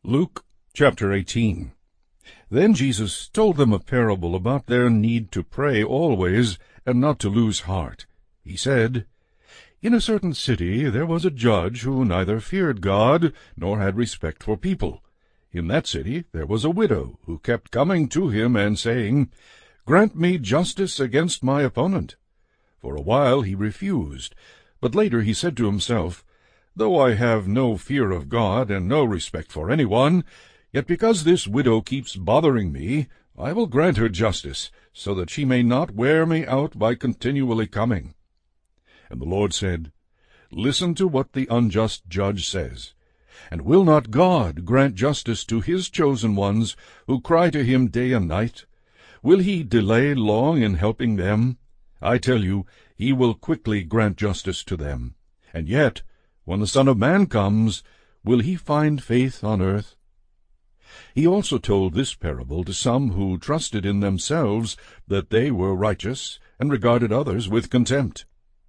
Luke chapter 18. Then Jesus told them a parable about their need to pray always and not to lose heart. He said, In a certain city there was a judge who neither feared God nor had respect for people. In that city there was a widow who kept coming to him and saying, Grant me justice against my opponent. For a while he refused, but later he said to himself, Though I have no fear of God and no respect for anyone, yet because this widow keeps bothering me, I will grant her justice, so that she may not wear me out by continually coming. And the Lord said, Listen to what the unjust judge says. And will not God grant justice to his chosen ones, who cry to him day and night? Will he delay long in helping them? I tell you, he will quickly grant justice to them. And yet, when the Son of Man comes, will he find faith on earth? He also told this parable to some who trusted in themselves that they were righteous, and regarded others with contempt.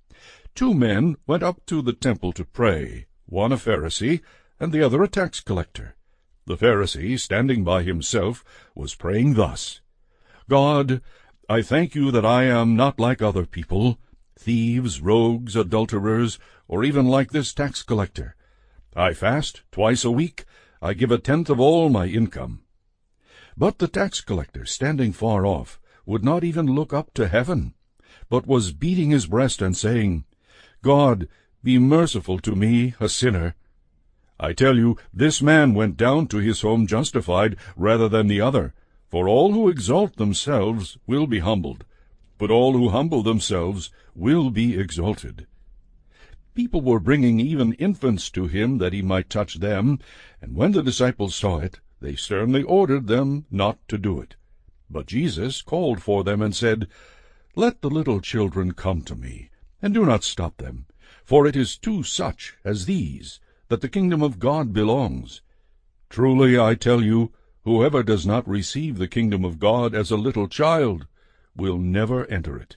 2 men went up to the temple to pray, one a Pharisee, and the other a tax collector. The Pharisee, standing by himself, was praying thus, God, I thank you that I am not like other people, thieves, rogues, adulterers, or even like this tax collector. I fast twice a week. I give 1/10 of all my income. But the tax collector, standing far off, would not even look up to heaven, but was beating his breast and saying, God, be merciful to me, a sinner. I tell you, this man went down to his home justified rather than the other. For all who exalt themselves will be humbled, but all who humble themselves will be exalted. People were bringing even infants to him that he might touch them, and when the disciples saw it, they sternly ordered them not to do it. But Jesus called for them and said, Let the little children come to me, and do not stop them, for it is to such as these that the kingdom of God belongs. Truly I tell you, whoever does not receive the kingdom of God as a little child will never enter it.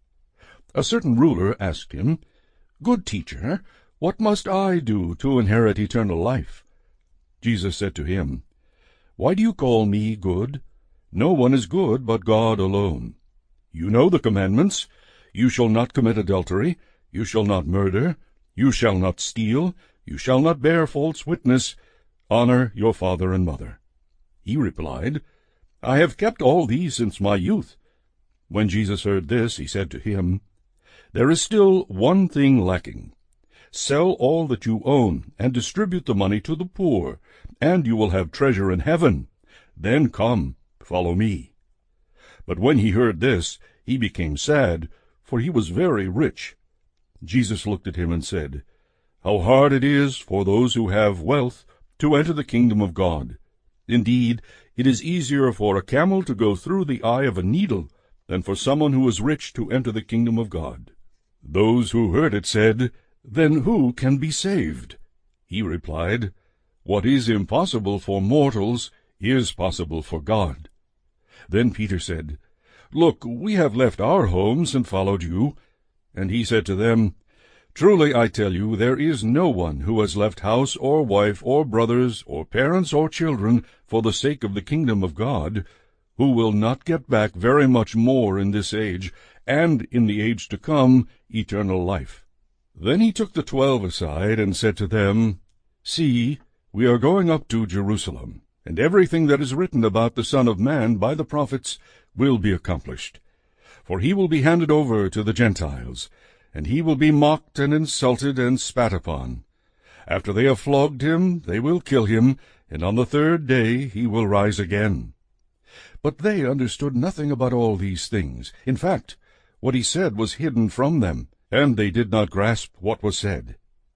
A certain ruler asked him, Good teacher, what must I do to inherit eternal life? Jesus said to him, Why do you call me good? No one is good but God alone. You know the commandments. You shall not commit adultery. You shall not murder. You shall not steal. You shall not bear false witness. Honor your father and mother. He replied, I have kept all these since my youth. When Jesus heard this, he said to him, There is still one thing lacking. Sell all that you own, and distribute the money to the poor, and you will have treasure in heaven. Then come, follow me. But when he heard this, he became sad, for he was very rich. Jesus looked at him and said, How hard it is for those who have wealth to enter the kingdom of God. Indeed, it is easier for a camel to go through the eye of a needle than for someone who is rich to enter the kingdom of God. Those who heard it said, Then who can be saved? He replied, What is impossible for mortals is possible for God. Then Peter said, Look, we have left our homes and followed you. And he said to them, Truly I tell you, there is no one who has left house or wife or brothers or parents or children for the sake of the kingdom of God, who will not get back very much more in this age, and in the age to come eternal life. Then he took the 12 aside and said to them, See, we are going up to Jerusalem, and everything that is written about the Son of Man by the prophets will be accomplished. For he will be handed over to the Gentiles, and he will be mocked and insulted and spat upon. After they have flogged him, they will kill him, and on the 3rd day he will rise again. But they understood nothing about all these things. In fact, what he said was hidden from them, and they did not grasp what was said.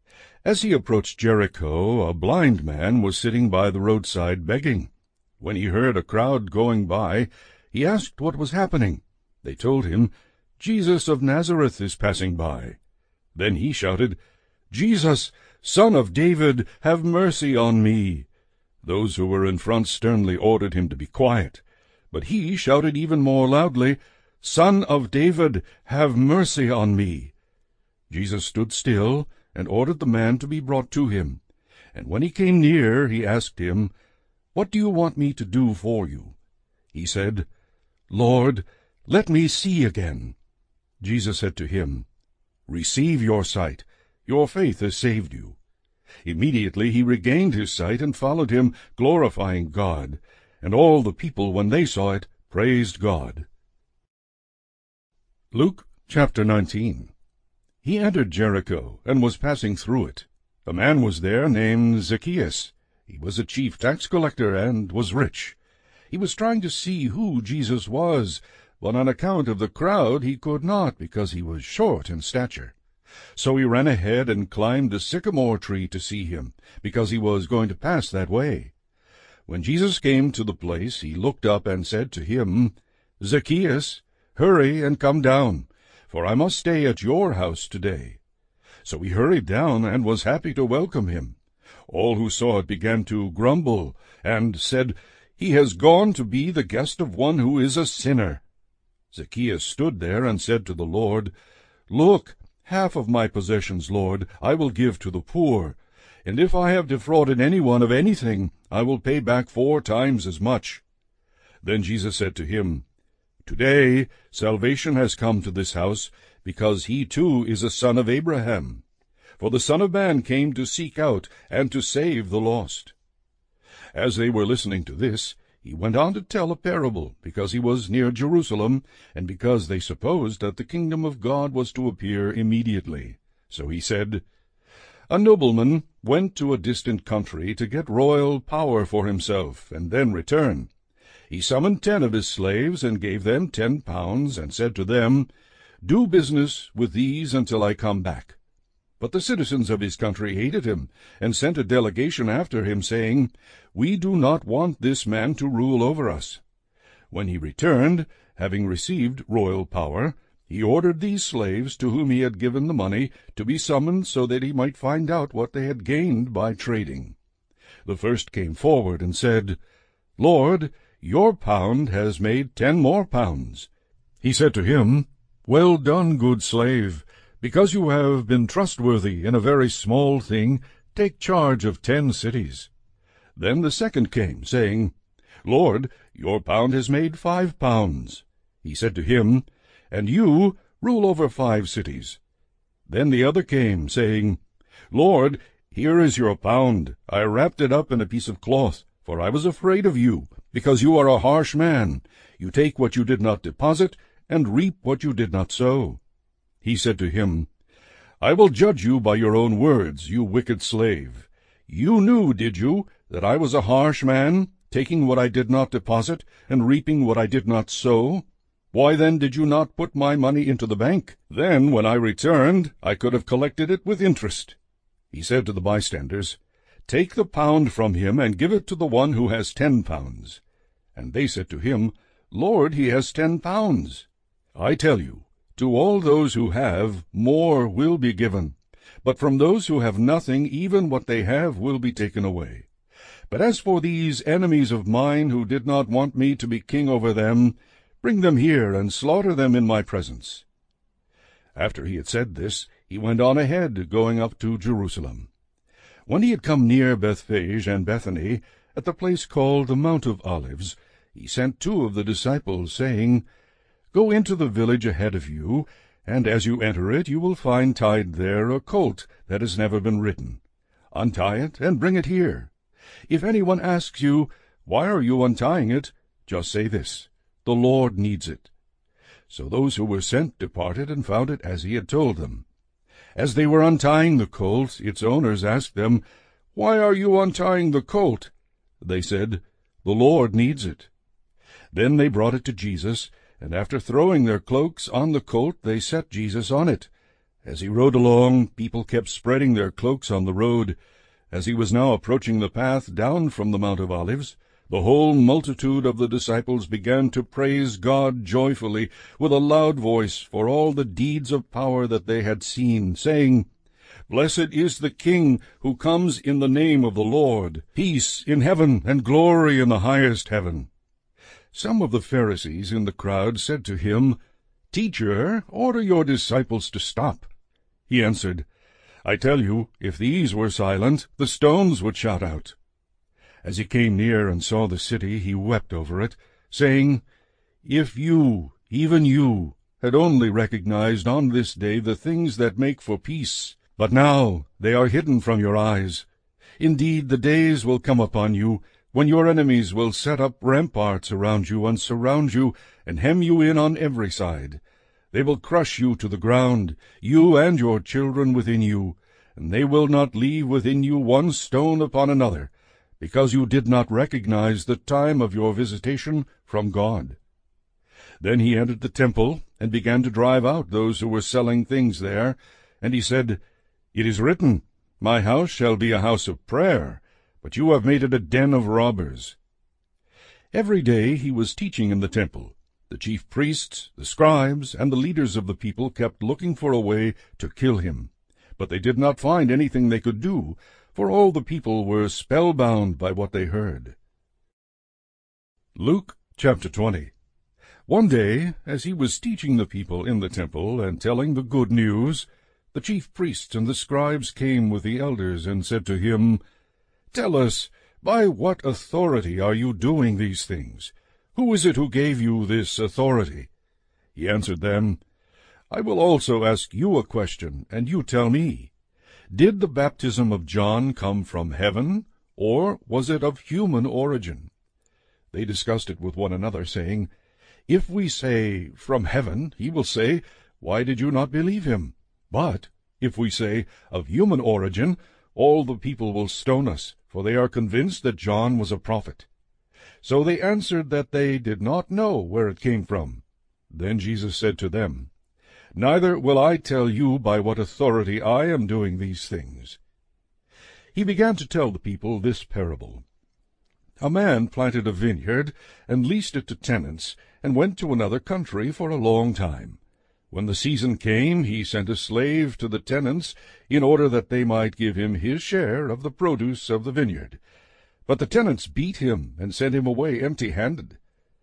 As he approached Jericho, a blind man was sitting by the roadside begging. When he heard a crowd going by, he asked what was happening. They told him, Jesus of Nazareth is passing by. Then he shouted, Jesus, Son of David, have mercy on me. Those who were in front sternly ordered him to be quiet, but he shouted even more loudly, Son of David, have mercy on me. Jesus stood still and ordered the man to be brought to him. And when he came near, he asked him, "What do you want me to do for you?" He said, "Lord, let me see again." Jesus said to him, "Receive your sight. Your faith has saved you." Immediately he regained his sight and followed him, glorifying God. And all the people, when they saw it, praised God. Luke chapter 19. He entered Jericho, and was passing through it. A man was there named Zacchaeus. He was a chief tax collector, and was rich. He was trying to see who Jesus was, but on account of the crowd he could not, because he was short in stature. So he ran ahead and climbed a sycamore tree to see him, because he was going to pass that way. When Jesus came to the place, he looked up and said to him, "Zacchaeus, hurry and come down, for I must stay at your house today." So he hurried down and was happy to welcome him. All who saw it began to grumble, and said, "He has gone to be the guest of one who is a sinner." Zacchaeus stood there and said to the Lord, "Look, half of my possessions, Lord, I will give to the poor, and if I have defrauded anyone of anything, I will pay back 4 times as much." Then Jesus said to him, "Today salvation has come to this house, because he too is a son of Abraham. For the Son of Man came to seek out and to save the lost." As they were listening to this, he went on to tell a parable, because he was near Jerusalem, and because they supposed that the kingdom of God was to appear immediately. So he said, "A nobleman went to a distant country to get royal power for himself, and then return. He summoned 10 of his slaves, and gave them 10 pounds, and said to them, 'Do business with these until I come back.' But the citizens of his country hated him, and sent a delegation after him, saying, 'We do not want this man to rule over us.' When he returned, having received royal power, he ordered these slaves, to whom he had given the money, to be summoned, so that he might find out what they had gained by trading. The first came forward and said, 'Lord, your pound has made 10 more pounds.' He said to him, 'Well done, good slave. Because you have been trustworthy in a very small thing, take charge of 10 cities. Then the second came, saying, 'Lord, your pound has made 5 pounds.' He said to him, 'And you rule over 5 cities. Then the other came, saying, 'Lord, here is your pound. I wrapped it up in a piece of cloth, for I was afraid of you, because you are a harsh man. You take what you did not deposit, and reap what you did not sow.' He said to him, 'I will judge you by your own words, you wicked slave. You knew, did you, that I was a harsh man, taking what I did not deposit, and reaping what I did not sow? Why then did you not put my money into the bank? Then, when I returned, I could have collected it with interest.' He said to the bystanders, 'Take the pound from him, and give it to the one who has 10 pounds. And they said to him, 'Lord, he has 10 pounds. I tell you, to all those who have, more will be given, but from those who have nothing, even what they have will be taken away. But as for these enemies of mine who did not want me to be king over them, bring them here and slaughter them in my presence.' After he had said this, he went on ahead, going up to Jerusalem. When he had come near Bethphage and Bethany, at the place called the Mount of Olives, he sent 2 of the disciples, saying, 'Go into the village ahead of you, and as you enter it you will find tied there a colt that has never been ridden. Untie it and bring it here. If anyone asks you, "Why are you untying it?" just say this, "The Lord needs it." So those who were sent departed and found it as he had told them. As they were untying the colt, its owners asked them, "Why are you untying the colt?" They said, "The Lord needs it." Then they brought it to Jesus, and after throwing their cloaks on the colt, they set Jesus on it. As he rode along, people kept spreading their cloaks on the road. As he was now approaching the path down from the Mount of Olives, the whole multitude of the disciples began to praise God joyfully with a loud voice for all the deeds of power that they had seen, saying, "Blessed is the King who comes in the name of the Lord. Peace in heaven and glory in the highest heaven." Some of the Pharisees in the crowd said to him, "Teacher, order your disciples to stop." He answered, "I tell you, if these were silent, the stones would shout out." As he came near and saw the city, he wept over it, saying, "If you, even you, had only recognized on this day the things that make for peace, but now they are hidden from your eyes. Indeed, the days will come upon you, when your enemies will set up ramparts around you and surround you and hem you in on every side. They will crush you to the ground, you and your children within you, and they will not leave within you one stone upon another, because you did not recognize the time of your visitation from God." Then he entered the temple and began to drive out those who were selling things there, and he said, "It is written, 'My house shall be a house of prayer,' but you have made it a den of robbers." Every day he was teaching in the temple. The chief priests, the scribes, and the leaders of the people kept looking for a way to kill him. But they did not find anything they could do, for all the people were spellbound by what they heard. Luke chapter 20. One day, as he was teaching the people in the temple and telling the good news, the chief priests and the scribes came with the elders and said to him, "Tell us, by what authority are you doing these things? Who is it who gave you this authority?" He answered them, "I will also ask you a question, and you tell me. Did the baptism of John come from heaven, or was it of human origin?" They discussed it with one another, saying, "If we say, 'From heaven,' he will say, 'Why did you not believe him?' But if we say, 'Of human origin,' all the people will stone us, for they are convinced that John was a prophet." So they answered that they did not know where it came from. Then Jesus said to them, "Neither will I tell you by what authority I am doing these things." He began to tell the people this parable. A man planted a vineyard and leased it to tenants, and went to another country for a long time. When the season came, he sent a slave to the tenants in order that they might give him his share of the produce of the vineyard. But the tenants beat him and sent him away empty-handed.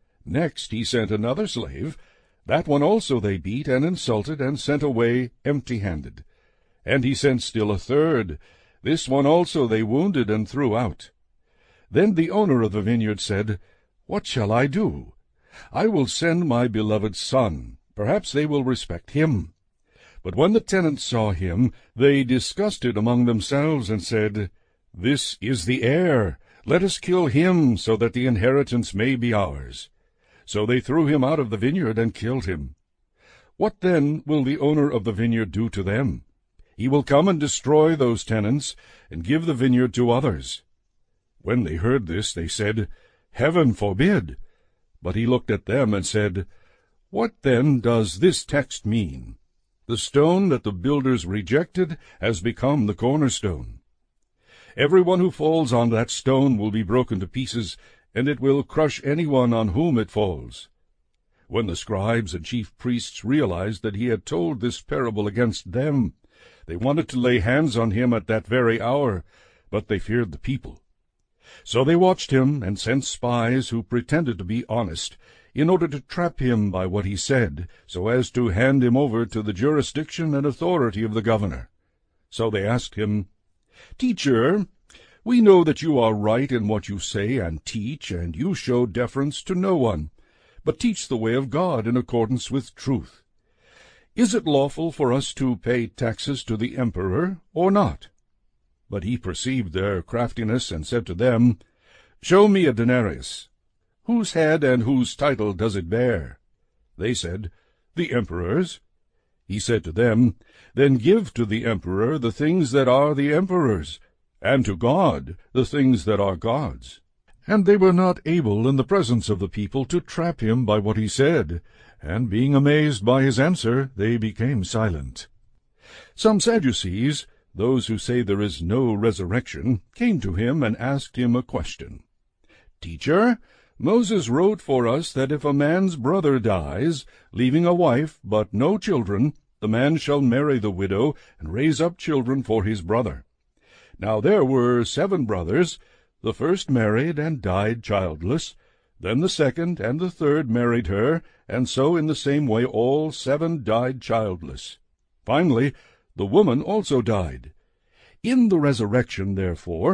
Next he sent another slave. That one also they beat and insulted and sent away empty-handed. And he sent still a third. This one also they wounded and threw out. Then the owner of the vineyard said, "What shall I do? I will send my beloved son. Perhaps they will respect him." But when the tenants saw him, they discussed it among themselves and said, "This is the heir. Let us kill him, so that the inheritance may be ours." So they threw him out of the vineyard and killed him. What then will the owner of the vineyard do to them? He will come and destroy those tenants and give the vineyard to others. When they heard this, they said, "Heaven forbid!" But he looked at them and said, "What then does this text mean? The stone that the builders rejected has become the cornerstone. Everyone who falls on that stone will be broken to pieces, and it will crush anyone on whom it falls." When the scribes and chief priests realized that he had told this parable against them, they wanted to lay hands on him at that very hour, but they feared the people. So they watched him and sent spies who pretended to be honest, in order to trap him by what he said, so as to hand him over to the jurisdiction and authority of the governor. So they asked him, "Teacher, we know that you are right in what you say and teach, and you show deference to no one, but teach the way of God in accordance with truth. Is it lawful for us to pay taxes to the emperor or not?" But he perceived their craftiness and said to them, "Show me a denarius. Whose head and whose title does it bear?" They said, "The emperor's." He said to them, "Then give to the emperor the things that are the emperor's, and to God the things that are God's." And they were not able in the presence of the people to trap him by what he said, and being amazed by his answer, they became silent. Some Sadducees, those who say there is no resurrection, came to him and asked him a question. "Teacher, Moses wrote for us that if a man's brother dies, leaving a wife but no children, the man shall marry the widow and raise up children for his brother. Now there were 7 brothers. The first married and died childless. Then the second and the third married her, and so in the same way all 7 died childless. Finally, the woman also died. In the resurrection, therefore,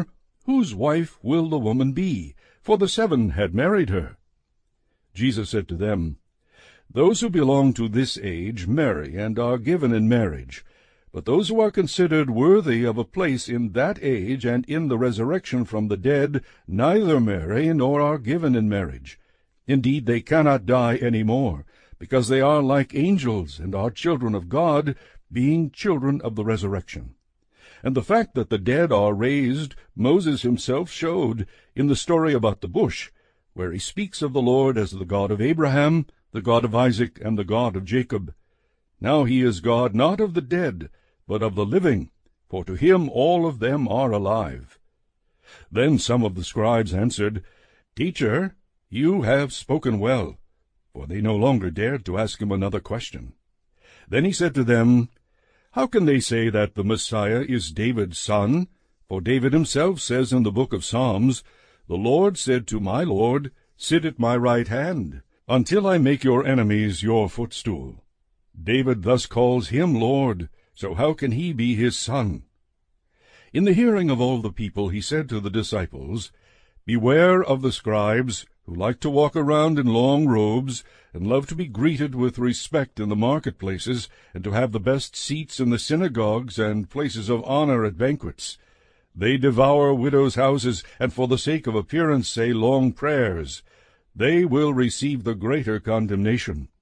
Whose wife will the woman be? For the 7 had married her. Jesus said to them, Those who belong to this age marry and are given in marriage. But those who are considered worthy of a place in that age and in the resurrection from the dead neither marry nor are given in marriage. Indeed, they cannot die any more, because they are like angels and are children of God, being children of the resurrection. And the fact that the dead are raised, Moses himself showed in the story about the bush, where he speaks of the Lord as the God of Abraham, the God of Isaac, and the God of Jacob. Now he is God not of the dead, but of the living, for to him all of them are alive. Then some of the scribes answered, Teacher, you have spoken well. For they no longer dared to ask him another question. Then he said to them, How can they say that the Messiah is David's son? For David himself says in the book of Psalms, The Lord said to my Lord, Sit at my right hand, until I make your enemies your footstool. David thus calls him Lord, so how can he be his son? In the hearing of all the people he said to the disciples, Beware of the scribes, who like to walk around in long robes, and love to be greeted with respect in the marketplaces, and to have the best seats in the synagogues and places of honor at banquets. They devour widows' houses, and for the sake of appearance say long prayers. They will receive the greater condemnation.